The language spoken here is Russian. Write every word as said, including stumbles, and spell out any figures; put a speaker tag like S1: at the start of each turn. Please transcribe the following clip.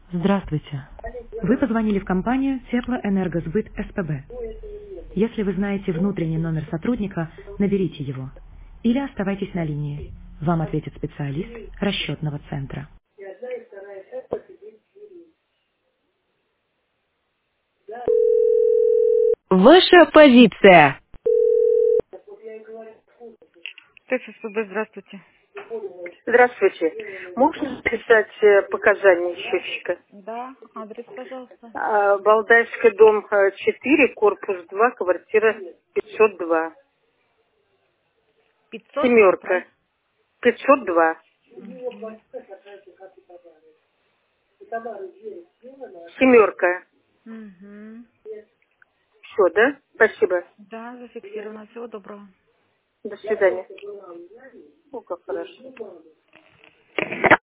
S1: Здравствуйте. Вы позвонили в компанию Теплоэнергосбыт СПБ. Если вы знаете внутренний номер сотрудника, наберите его. Или оставайтесь на линии. Вам ответит специалист расчетного центра. Ваша позиция. ТССПБ, здравствуйте.
S2: Здравствуйте. Можно записать э, показания счетчика?
S1: Да, адрес, пожалуйста.
S2: А, Валдайский дом э, четыре, корпус два, квартира пятьсот два.
S1: пятьсот два,
S2: Семерка.
S1: правильно?
S2: пятьсот два.
S1: Угу.
S2: Семерка.
S1: Угу.
S2: Все, да? Спасибо.
S1: Да, зафиксировано. Всего доброго.
S2: До свидания. О, как хорошо.